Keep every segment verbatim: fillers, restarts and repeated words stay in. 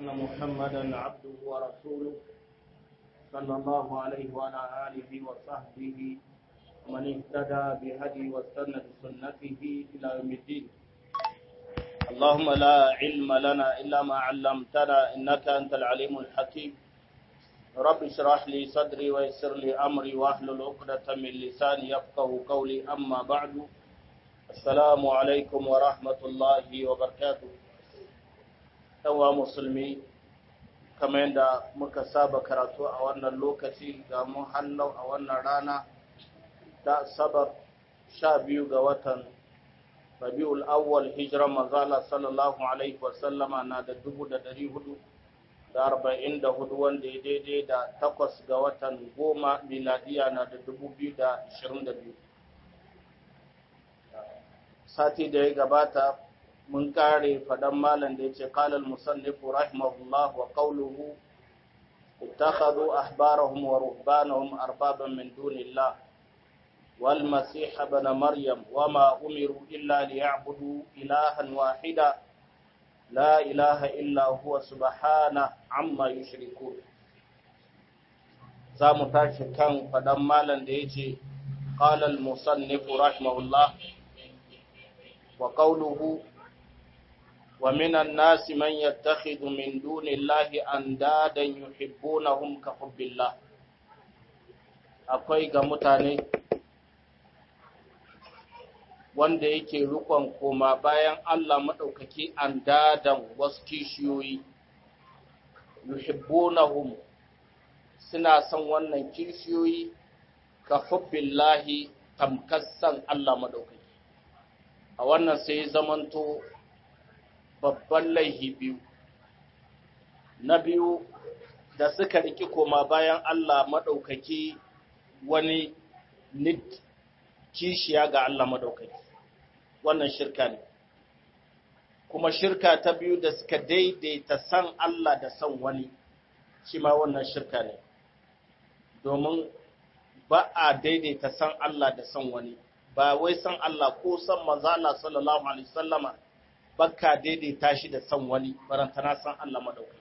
أن محمدا عبده ورسوله صلى الله عليه وعلى آله وصحبه ومن اهتدى بهدي واستنى بسنته إلى يوم الدين. اللهم لا علم لنا إلا ما علمتنا إنك أنت العليم الحكيم. رب اشرح لي صدري ويسر لي أمري واحلل عقدة من لساني يفقه قولي. أما بعد، السلام عليكم ورحمة الله وبركاته. Yawa musulmi, kamar yadda muka saba karatu a wannan lokaci ga mu hallau a wannan rana ta Asabar sha biyu ga watan Rabiul Awwal, hijiran manzala sallallahu alaihi wasallama na da dubu da dari hudu da arba'in da hudu, wanda ya daidai da takwas ga watan goma miladiya na da dubu biyu da ashirin da biyu. Sati da ya gabata mun kare fadan malam da yace qala al-musannif rahimahullah wa qawluhu ittakhadhu ahbarahum wa ruhbanahum arbaban min dunillah wal masih ibn maryam wama umiru illa liya'budu ilahan wahida la ilaha illa huwa subhanahu amma yushrikun. zamu tashi kan fadan malam da yace qala al-musannif rahimahullah wa qawluhu ومن الناس من يتخذ من دون الله أندادا يحبونهم كحب الله. akwai ga mutane wanda yake rukon koma bayan Allah madaukaki andadan wasu kishiyoyi, yuhibbunahum, suna son wannan kishiyoyi ka hubbillahi, tamkassan Allah madaukaki. A wannan sai zamanto babban laihi biyu. Na biyu, da suka riki koma bayan Allah maɗaukaki wani nid kishiya ga Allah maɗaukaki, wannan shirka ne. Kuma shirka ta biyu, da suka daidaita san Allah da san wani, shi ma wannan shirka ne. Domin ba a daidaita san Allah da san wani, ba wai san Allah ko san manzo Allah sallallahu alaihi wasallama bakka daidaita shi da san wani, barantana san Allah madaukaki.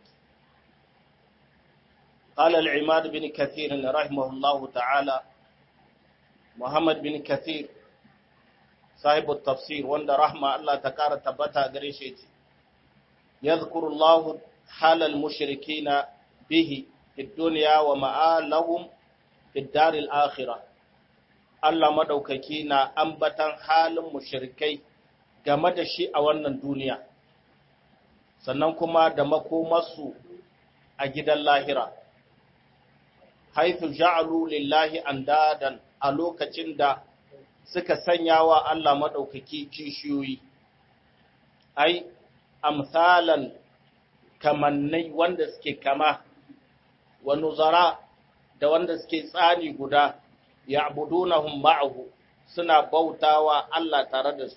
قال العماد بن كثير رحمه الله تعالى، محمد بن كثير صاحب التفسير وند رحمه الله تكار تبتا غريشي، يذكر الله حال المشركين به في الدنيا ومآلهم في الدار الآخرة. الله مدوكaki na ambatan halin mushrikai game da shi a wannan duniya, sannan kuma da makomarsu a gidan lahira. Haithu ja'alu lillahi andadan, a lokacin da suka sanya wa Allah maɗaukaki kishiyoyi, ai, amsalan kamannai wanda suke kama, wa nuzara da wanda suke tsani guda, ya'budunahum ma'ahu, suna bautawa Allah tare da su.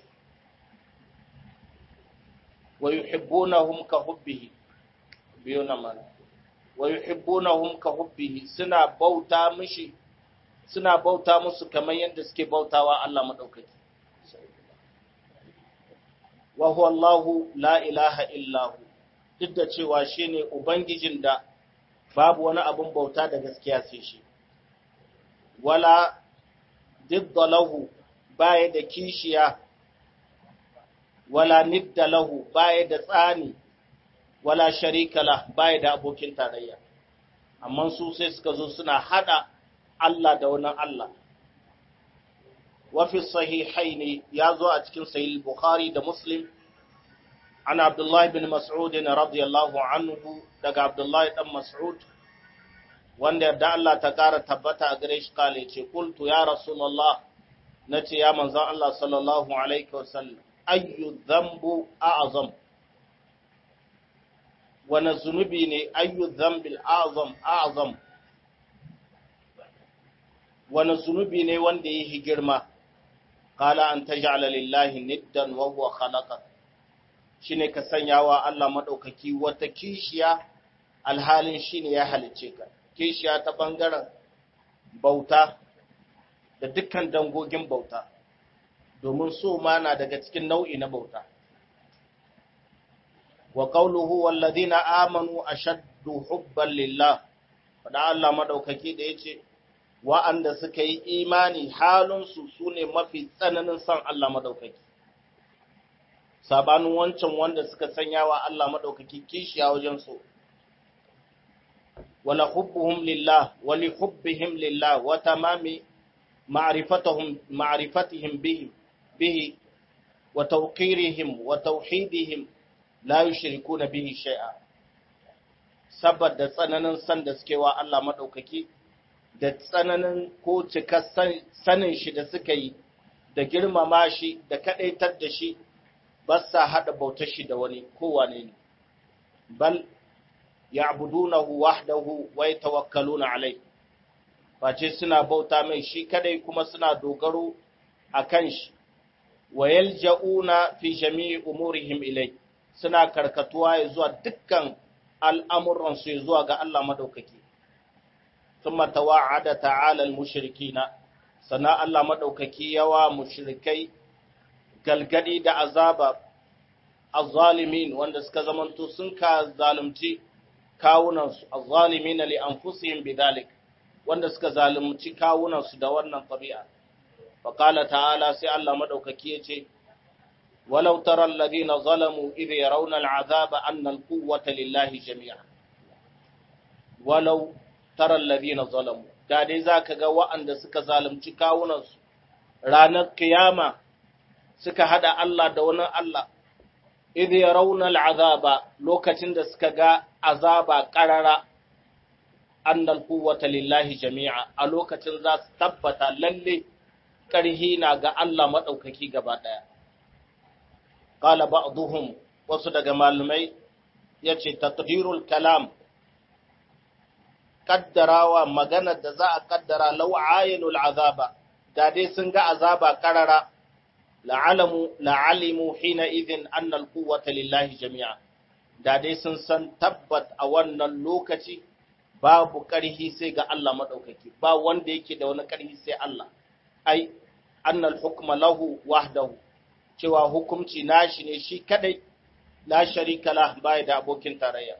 ويحبونهم كحبه بيونا من ويحبونهم كحبه suna bauta mishi suna bauta musu kamar yadda suke bautawa Allah madaukaki. wa huwa Allahu la ilaha illa hu, duk da cewa shine ubangijin da babu wani abun bauta da gaskiya sai shi. wala didda lahu, baya da kishiya, wala nidda lahu, baya da tsani, wala sharika lah, baya da abokin tarayya. Amma su sai suka zo suna hada Allah da wani Allah. Wa fi sahihaini, ya zo a cikin sahih Bukhari da Muslim, an Abdullah bin Mas'ud radiyallahu anhu, daga Abdullah dan Mas'ud, wanda da Allah ta kara tabbata a gare shi, kale ce, qultu ya Rasulullah, nace ya manzon Allah sallallahu alaihi wasallam, ayyu dhanbu a'zam, wana zunubi ne, ayyu dhanbil a'zam a'zam, wana zunubi ne wanda yake girma. Qala an taj'ala lillahi niddan wa huwa khalaqak, shine ka sanyawa Allah madaukaki wata kishiya alhalin shine ya halice ka. Kishiya ta bangaren bauta da dukkan dangogin bauta, domin so ma na daga cikin nau'i na bauta. wa qawluhu walladhina amanu ashaddu hubban lillah, da Allah madaukaki da yace wa'anda suka yi imani halinsu su ne mafi tsananin son Allah madaukaki, sabanin wancan wanda suka sanya wa Allah madaukaki kishiya wajen so. Wala hubbuhum lillah wa li hubbihim lillah wa tamami ma'rifatihim ma'rifatihim bihi bihi wa tawqirihim wa tauhidihim la yushrikuna bihi shay'a. Saboda tsananin san da suke wa Allah madaukaki da tsananin ko cika sanin shi da suka yi da girmama shi da kadaitar da shi, ba sa hada bautar shi da wani kowane ne, bal ya'budunahu wahdahu wa yatawakkaluna alayhi, face suna bauta mai shi kadai kuma suna dogaro akan shi, wa yalja'una fi jami'i umurihim ilay, suna karkatuwa zuwa dukkan al'amuran su zuwa ga Allah madaukaki. Thumma tawa'ada ta'ala al-mushrikina, sana Allah madaukaki yawa mushrikai galgadi da azaba az-zalimin wanda suka zamanto sun ka zalunci kawunansu, az-zalimin li anfusihim bidhalik, wanda suka zalunci kawunansu da wannan tabi'a. Fa qala ta'ala, sai Allah madaukaki yace walau tara alladhina zalamu idh yarawna al-'adhaba anna al-quwwata lillahi jami'a. Walau tara alladhina zalamu, da dai zaka ga wa'anda suka zalunci kawunansu ranar kiyama suka hada Allah da wani Allah, idh yarawna al'azaba, lokacin da suka ga azaba qarara, annal quwwata lillahi jami'a, a lokacin za su tabbata lalle ƙarhi na ga Allah madaukaki gaba daya. Qala ba'dhum, wasu daga malamai yace taqdirul kalam, kaddarawa magana da za a kaddara law ayinul azaba, da dai sun ga azaba qarara, la'alamu la'alimu hina idhin anna al-quwwata lillahi jami'a, da dai sun san tabbat a wannan lokaci babu ƙarhi sai ga Allah madaukaki, ba wanda yake da wani ƙarhi sai Allah, ai anna al-hukma lahu wahdahu, cewa hukunci nashi ne shi kadai, la sharika lah, bai da abokin tarayya.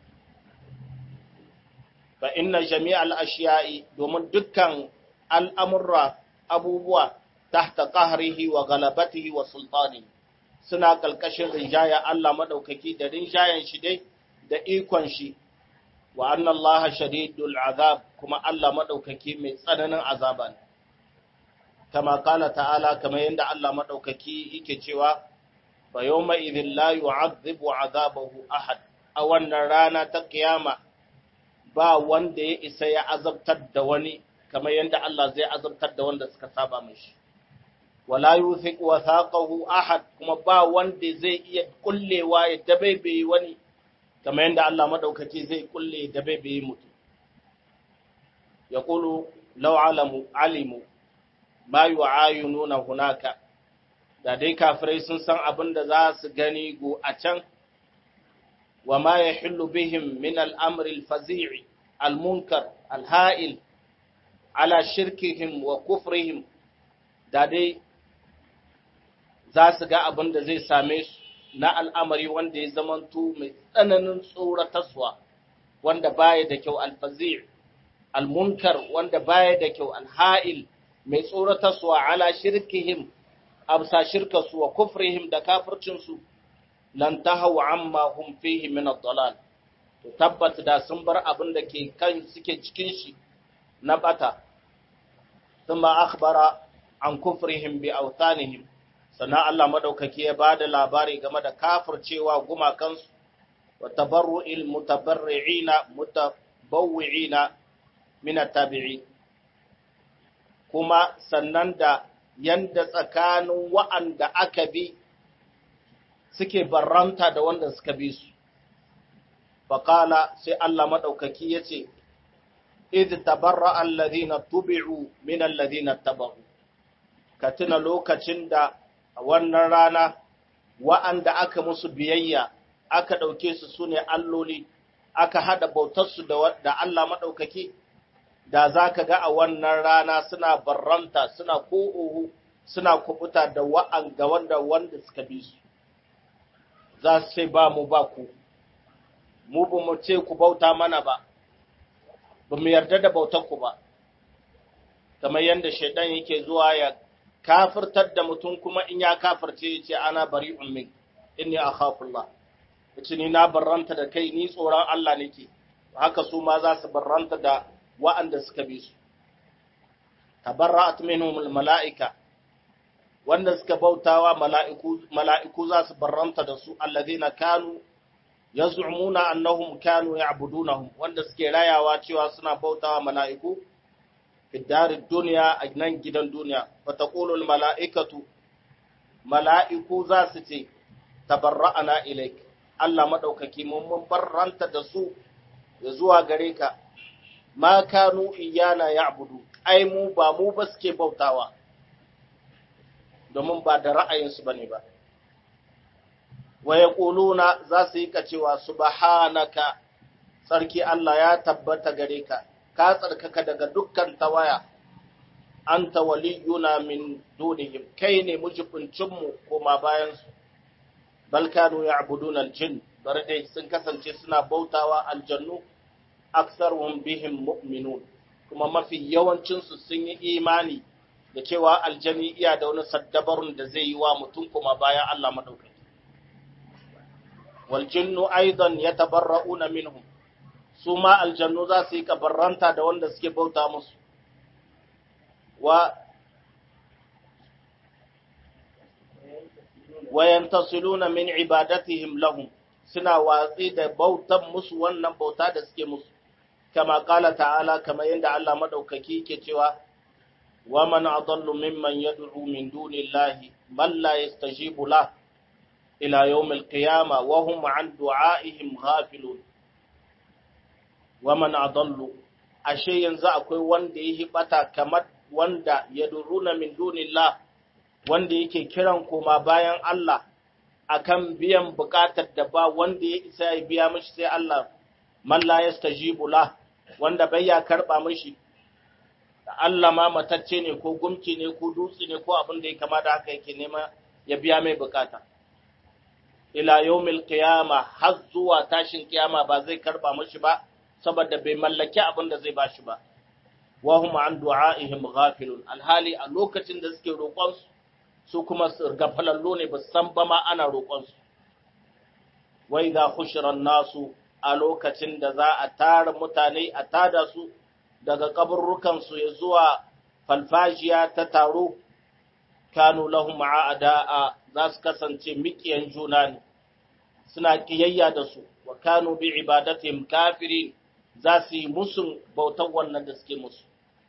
Fa inna jami'al ashiya'i, domin dukkan al'amurra abubuwa tahta qahrihi wa galabatihi wa sultani, suna kalkashin rinjaya Allah madaukaki da rinjayan shi dai da ikon shi, wa anna Allah shadidul azab, kuma Allah madaukaki mai tsananin azaba ne. Kama kala ta'ala, kama yanda Allah madaukaki yake cewa fa yawma idhil la yu'adhibu azabahu ahad, a wannan rana ta kiyama ba wanda ya isa ya azabtar da wani kamar yanda Allah zai azabtar da wanda suka saba mishi. Wala yuthiq wathaqahu ahad, kuma ba wanda zai iya kullewa ya dabaibaye wani kamar yanda Allah madaukaki zai kulle ya dabaibaye mutum. Yaqulu law alamu alimu ma yu'ayununa hunaka, da dai kafirai sun san abin da za su gani go a can, wa ma yahillu bihim min al-amri al-fazi'i al-munkar al-ha'il ala shirkihim wa kufrihim, da dai za su ga abin da zai same su na al'amari wanda ya zamanto mai tsananin tsoratarwa, wanda baya da kyau, al-fazi' al-munkar wanda baya da kyau, al-ha'il mai tsoratarwa, ala shirkihim absa shirkasu wa kufrihim da kafircinsu, lan tahaw amma hum fihi min ad-dalal, to tabbat da sun bar abin da ke kan suke cikin shi na bata. Thumma akhbara an kufrihim bi awtanihim, sannan Allah madaukaki ya bada labari game da kafircewa gumakansu, wa tabarru'il mutabarri'ina mutabawwi'ina min at-tabi'in, kuma sannan da yanda tsakanin wa'anda aka bi suke barranta da wanda suka bi su. Faƙala, sai Allah maɗaukaki ya ce, idh tabarra alladhina tubi'u min alladhina taba'u, ka tuna lokacin da a wannan rana wa'anda aka musu biyayya aka ɗauke su sune alloli, aka haɗa bautarsu da Allah maɗaukaki, da za ka ga a wannan rana suna barranta, suna ko'ohu, suna kubuta da wa'an ga wanda wanda suka bi su. za su ce ba mu ba ku, mu ba mu ce ku bauta mana ba, ba mu yarda da bautar ku ba, kamar yadda shaidan yake zuwa ya kafirtar da mutum kuma in ya kafirce ya ce ana bari ummin, inni akhafullah, ya ce ni na barranta da kai, ni tsoron Allah nake, haka su ma za su barranta da wa'anda suka bi su. Tabarra'at minhumul mala'ika, wanda suka bautawa mala'iku, mala'iku za su barranta da su, alladhina kanu yaz'umuna annahum kanu ya'budunahum, wanda suke rayawa cewa suna bautawa mala'iku fi darid dunya, a nan gidan duniya. Fa taqulul mala'ikatu, mala'iku za su ce tabarra'ana ilaik, Allah madaukaki mun mun barranta da su ya zuwa gare ka, ma kanu iyana ya'budu, ai mu ba mu ba suke bautawa, domin ba da ra'ayinsu bane ba. Wa yaquluna, za su yi kacewa subhanaka, sarki Allah ya tabbata gare ka, ka tsarkaka daga dukkan tawaya, anta waliyuna min dunihim, kai ne mujibincin mu koma bayan su. Bal kanu ya'buduna al-jinn, bar dai sun kasance suna bautawa aljannu, aktsaruhum bihim mu'minun, kuma mafi yawancin su sun yi imani da cewa aljani iya da wani saddabarun da zai yi wa mutum kuma bayan Allah madaukaki. Wal jinnu aidan yatabarra'una minhum, su ma aljannu za su yi kabarranta da wanda suke bauta musu. Wa wayantasiluna min ibadatihim lahum, suna watsi da bautan musu wannan bauta da suke musu, kama kala ta'ala, kama yadda Allah madaukaki ke cewa wa man adallu mimman yad'u min dunillahi man la yastajibu lahu ila yawmil qiyamah wa hum an du'aihim ghafilun. Wa man adallu, ashe yanzu akwai wanda yake bata kamar wanda yad'una min dunillah, wanda yake kiran koma bayan Allah akan biyan bukatar da ba wanda ya isa ya biya mishi sai Allah, man la yastajibu lahu, wanda bai ya karba mishi, Allah ma matacce ne ko gumki ne ko dutse ne ko abin da ya kama da haka yake nema ya biya mai bukata. Ila yawmil qiyama, har zuwa tashin kiyama ba zai karba mishi ba, saboda bai mallaki abin da zai bashi ba. Wa hum an du'aihim ghafilun, alhali a lokacin da suke roƙon su su kuma gafalallo ne, ba san ba ma ana roƙon su. Wa idha khushira nasu, a lokacin da za a tara mutane a tada su daga kaburrukansu ya zuwa falfajiya ta taro, kanu lahum a'da'a, za su kasance mikiyan juna ne, suna kiyayya da su, wa kanu bi ibadatihim kafirin, za su yi musun bautan wannan da suke musu.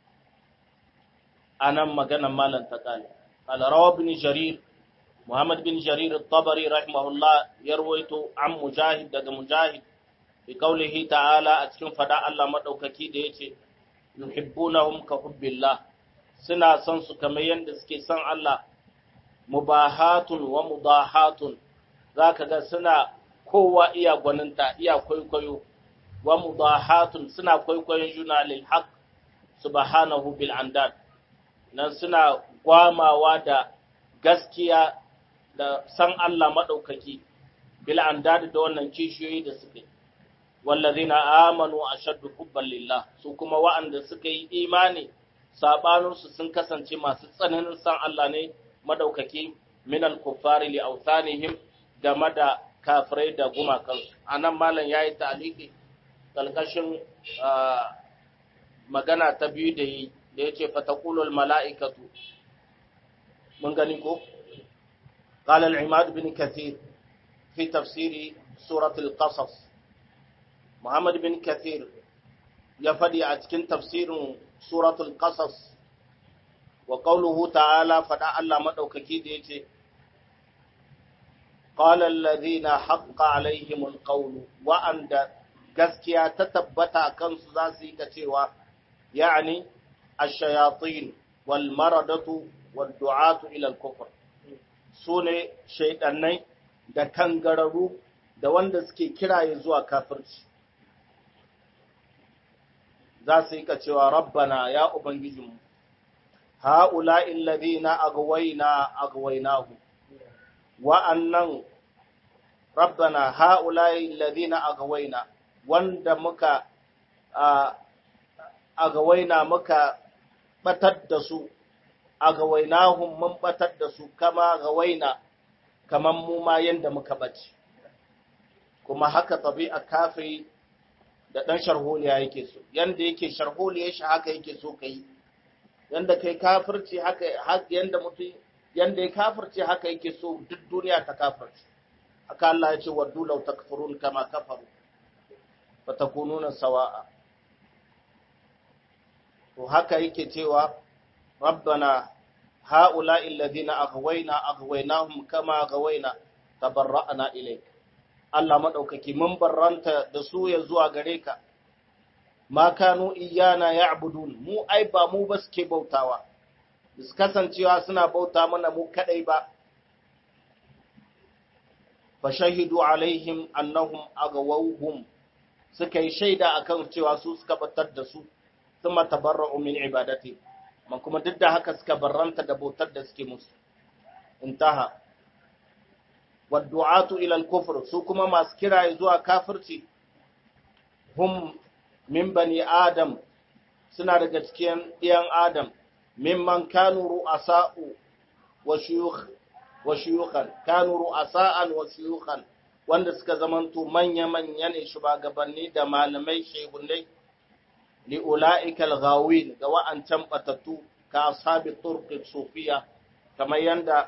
Anan maganan malan ta kale. Qala rawa bin Jarir, Muhammad bin Jarir at-Tabari rahimahullah, yarwaito an Mujahid daga Mujahid bi qawlihi ta'ala, a cikin fada Allah madaukaki da yace yuhibbunahum ka hubbillah, suna son su kamar yadda suke son Allah. Mubahatun wa mudahatun, zaka ga suna kowa iya gwaninta, iya kwaikwayo. Wa mudahatun, suna kwaikwayon juna lil haqq subhanahu bil andad, nan suna gwamawa da gaskiya da san Allah madaukaki, bil andad da wannan kishiyoyi da suke. Wallazina amanu ashaddu hubban lillah, su kuma wa'anda suka yi imani sabaninsu sun kasance masu tsananin san Allah ne madaukaki, min al-kuffari li awthanihim, game da kafirai da gumakansu. Anan malam yayi ta'liqi kalkashin magana ta biyu da yi da yace fataqulul mala'ikatu, mun gani ko qala al-imad bin kathir fi tafsiri surat al-qasas. Muhammad bin Kathir ya faɗi a cikin tafsirin suratul Qasas, wa qawluhu ta'ala, faɗa Allah maɗaukaki da yace qala alladhina haqqa alaihimul qawlu, wa anda gaskiya ta tabbata kansu za su yi ta cewa, yani ash-shayatin wal maradatu wad du'atu ila al-kufr, sune shaydannai da kangararu da wanda suke kiraye zuwa kafirci. Za su yi ka cewa rabbana, ya ubangijinmu, ha'ula illazina agwayna agwaynahu, wa'annan rabbana haula'i alladhina agawaina wanda muka agawaina muka batar da su agawainahum mun batar da su kama gawaina kaman mu ma yanda muka bace kuma haka tabi'a kafiri da dan sharholiya yake so yanda yake sharholiya shi haka yake so kai yanda kai kafirci haka yanda mutum yanda ya kafirci haka yake so duk duniya ta kafirci haka Allah ya ce waddu law takfurun kama kafaru fatakununa sawa'a to haka yake cewa rabbana haula'i alladhina aghwayna aghwaynahum kama aghwayna tabarra'na ilayk Allah madaukaki mun barranta da su ya zuwa gare ka ma kanu iyana ya'budun mu ai ba mu ba suke bautawa su kasancewa suna bauta mana mu kadai ba fa shahidu alaihim annahum agawuhum suka yi shaida akan cewa su suka batar da su thumma tabarra'u min ibadati man kuma duk da haka suka barranta da bautar da suke musu intaha wad'atu ila al-kufr su kuma masu kira zuwa kafirci hum min bani adam suna daga cikin ɗiyan adam mimman kanu ru'asa'u wa shuyukh wa shuyukhan kanu ru'asa'an wa shuyukhan wanda suka zamanto manya manya ne shugabanni da malamai shehunai li ula'ikal ghawin ga wa'ancan batattu ka ashabi turqi sufiya kamar yanda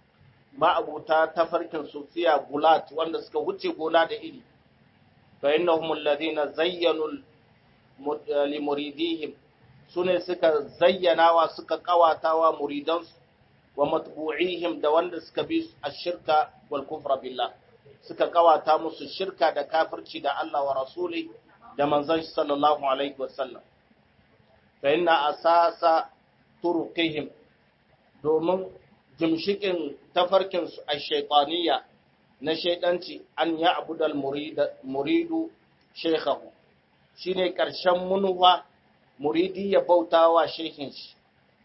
ma'abuta tafarkin sufiya gulat wanda suka wuce gona da iri fa innahum alladhina zayyanu li muridihim sune suka zayyanawa suka kawatawa muridansu wa matbu'ihim da wanda suka bi ashirka wal kufra billah suka kawata musu shirka da kafirci da Allah wa rasuli da manzon sallallahu alaihi wasallam fa inna asasa turqihim domin jimshikin tafarkin su ash-shaytaniyya na shaydanci an ya'budal muridu shaykhahu shine karshen munuwa muridi ya bautawa shehin shi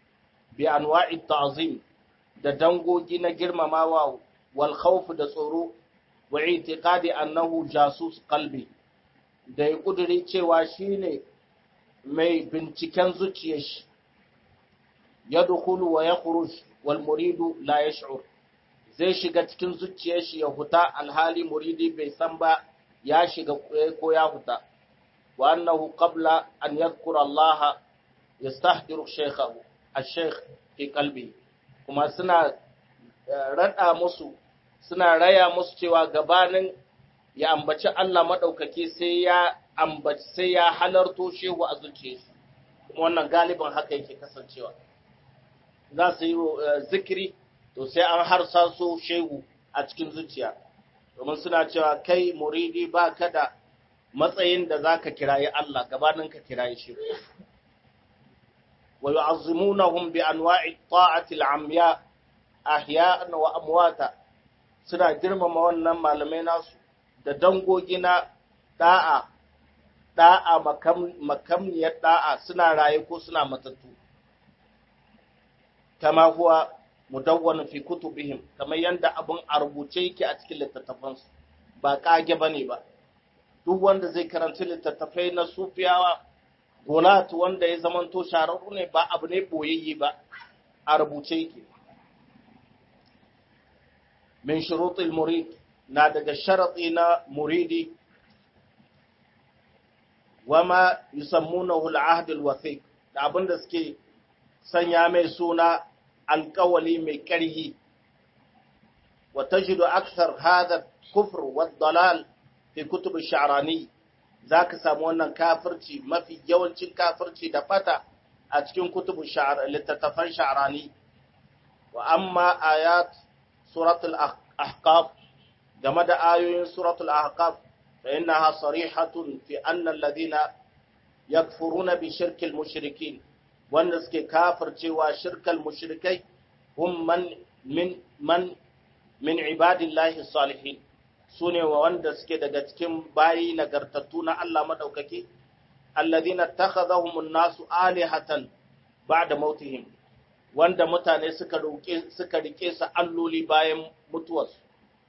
bi anwa'i ta'zim da dangogi na girmamawa wal khawf da tsoro wa i'tiqadi annahu jasus qalbi da ya kuduri cewa shine mai binciken zuciyar shi yadkhulu wa yakhruj wal muridu la yash'ur zai shiga cikin zuciyar shi ya huta alhali muridi bai san ba ya shiga ko ya huta wa annahu qabla an yadhkura Allah yastahdiru shaykhahu ash-shaykh fi qalbi kuma suna rada musu suna raya musu cewa gabanin ya ambaci Allah madaukake sai ya ambaci sai ya halarto shehu a zuciyarsu kuma wannan galibin haka yake kasancewa za su yi zikiri to sai an harsa su shehu a cikin zuciya domin suna cewa kai muridi ba ka da matsayin da za ka kirayi Allah gabanin ka kirayi shehu wa yu'azzimunahum bi anwa'i ta'ati al-amya ahya'an wa amwata suna girmama wannan malamai nasu da dangogi na da'a da'a makam makamniyar da'a suna raye ko suna matattu kama huwa mudawwan fi kutubihim kamar yanda abun a rubuce yake a cikin littattafansu ba kage bane ba duk wanda zai karanta littattafai na sufiyawa gulat wanda ya zamanto shararru ne ba abu ne boyayye ba a rubuce yake min shurutul murid na daga sharati na muridi wama yusammunahu al-ahd al-wathiq da abinda suke sanya mai suna alƙawali mai ƙarhi wa tajidu akthar hadha kufr wa dalal fi kutub ash-sha'rani zaka samu wannan kafirci mafi yawancin kafirci da fata a cikin kutub ash-sha'ar littattafan sha'rani wa amma ayat suratul ahqaf game da ayoyin suratul ahqaf fa innaha sarihatun fi anna alladhina yakfuruna bi shirkil mushrikin wanda suke kafircewa shirkal mushrikai hum man min man min ibadillahi salihin sune wa wanda suke daga cikin bayi nagartattu na Allah madaukake alladhina takhadhahum an-nasu alihatan ba'da mautihim wanda mutane suka roke suka rike su alloli bayan mutuwarsu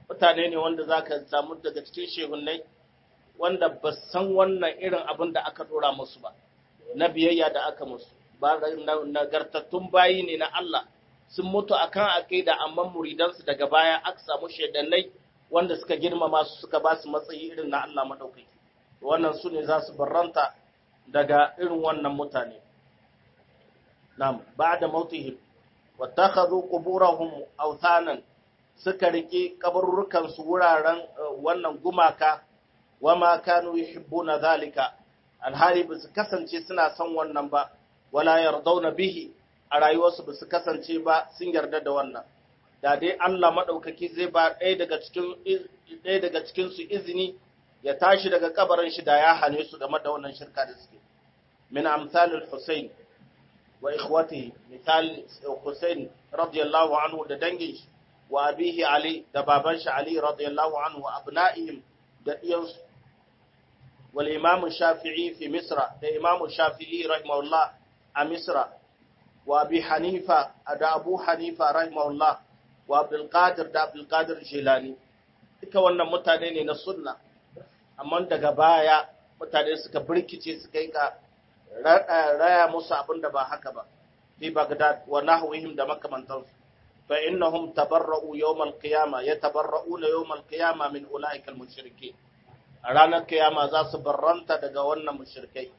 mutane ne wanda za ka samu daga cikin shehunnai wanda ba san wannan irin abin da aka dora musu ba na biyayya da aka musu ba nagartattun bayi ne na Allah sun mutu akan aqida amma muridansu daga baya aka samu shedannai wanda suka girmama su suka ba su matsayi irin na Allah madaukaki wannan su ne za su barranta daga irin wannan mutane nam ba'da mautihim wattakhadhu quburahum awthanan suka rike kaburrukan su wuraren wannan gumaka wama kanu yuhibbuna zalika alhali ba su kasance suna son wannan ba wala yardawna bihi a rayuwarsu ba su kasance ba sun yarda da wannan da dai Allah madaukaki zai ba ɗaya daga cikin ɗaya daga cikin su izini ya tashi daga kabarin shi da ya hane su game da wannan shirka da suke min amsal al-Husayn wa ikhwatihi misal Husayn radiyallahu anhu da dangin shi wa abihi Ali da baban shi Ali radiyallahu anhu wa abna'ihim da iyansu wal imam Shafi'i fi Misra da imam Shafi'i rahimahullah a Misra wa Abi Hanifa da Abu Hanifa rahimahullah wa Abdul Qadir da Abdul Qadir Jilani duka wannan mutane ne na sunna amma daga baya mutane suka birkice suka yi ka raya musu abinda ba haka ba fi Baghdad wa nahwihim da makamantansu fa innahum tabarra'u yawm al-qiyamah yatabarra'una yawm al-qiyamah min ulaika al-mushrikeen a ranar kiyama za su barranta daga wannan mushrikai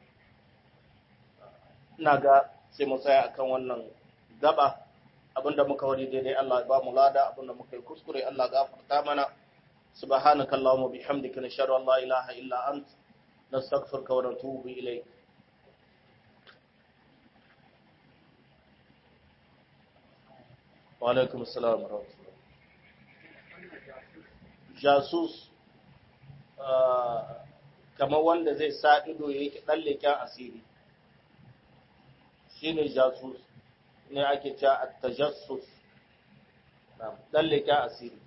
ina ga sai mu tsaya akan wannan gaba abinda muka wari daidai Allah ya ba mu lada abinda muka yi kuskure Allah gafarta mana subhanaka allahumma bihamdika nashhadu an la ilaha illa ant nastaghfiruka wa natubu ilayk wa alaikum assalam wa rahmatullah jasus kamar wanda zai sa ido yake dan leken asiri shine jasus ne ake cewa at-tajassus na'am dan leken asiri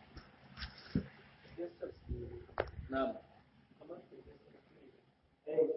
na'am